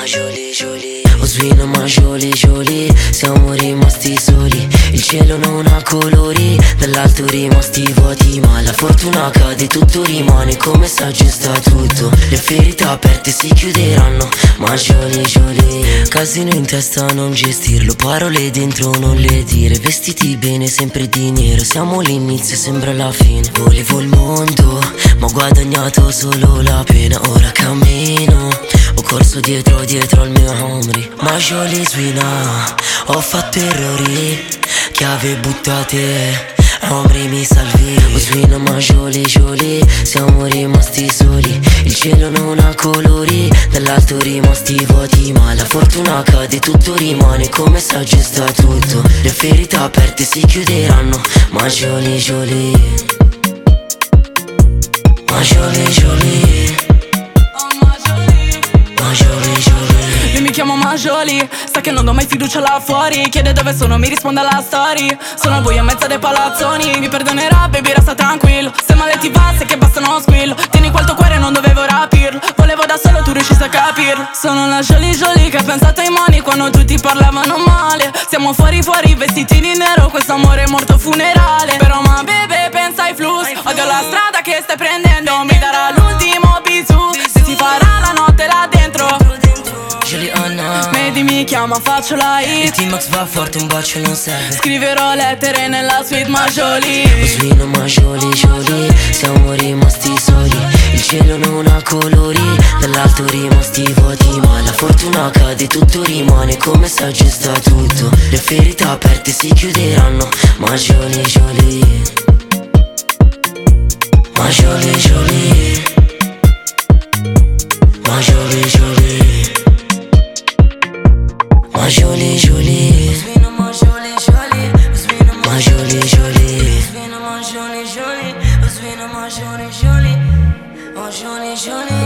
jolie jolie. Oh svino ma jolie jolie, siamo rimasti soli. Il cielo non ha colori, dall'alto rimasti vuoti. Ma la fortuna cade, tutto rimane come sa giusta tutto. Le ferite aperte si chiuderanno, ma jolie jolie. Casino in testa non gestirlo, parole dentro non le dire. Vestiti bene sempre di nero, siamo l'inizio sembra la fine. Volevo il mondo ma ho guadagnato solo la pena. Ora cammino, ho corso dietro al mio omri. Ma jolie svina, ho fatto errori, chiave buttate, omri mi salvi. Oh svina ma jolie jolie, siamo rimasti soli. Il cielo non ha colori, dall'alto rimasti vuoti. Ma la fortuna cade, tutto rimane come sa giusta tutto. Le ferite aperte si chiuderanno, ma jolie jolie. Ma jolie jolie. Ma jolie jolie. Io mi chiamo Majoli, sa che non do mai fiducia là fuori. Chiede dove sono, mi risponde alla story. Sono al buio in mezzo dei palazzoni. Mi perdonerà, baby, resta tranquillo. Se male ti va, sai che basta uno squillo. Tieni qua il tuo cuore, non dovevo rapirlo. Volevo da solo, tu riusciste a capirlo. Sono la Jolie Jolie che ha pensato ai money quando tutti parlavano male. Siamo fuori, vestiti di nero, questo amore è morto funerale. Però ma bebe, pensa ai flus. Odio la strada che stai prendendo, mi darà l'ultimo bisù. Se si farà la notte là dentro. Jolie Anna, Medi mi chiama, faccio la il hit. T-Max va forte, un bacio non serve. Scriverò lettere nella suite Majoli. Oh svino ma jolie jolie, siamo rimasti soli. Il cielo non ha colori, dall'alto rimasti vuoti. Ma la fortuna cade, tutto rimane come sa giusta tutto. Le ferite aperte si chiuderanno, ma jolie jolie. Ma jolie jolie. Ma jolie jolie. Ma jolie jolie. Ma jolie jolie. Ma jolie jolie. Ma jolie jolie.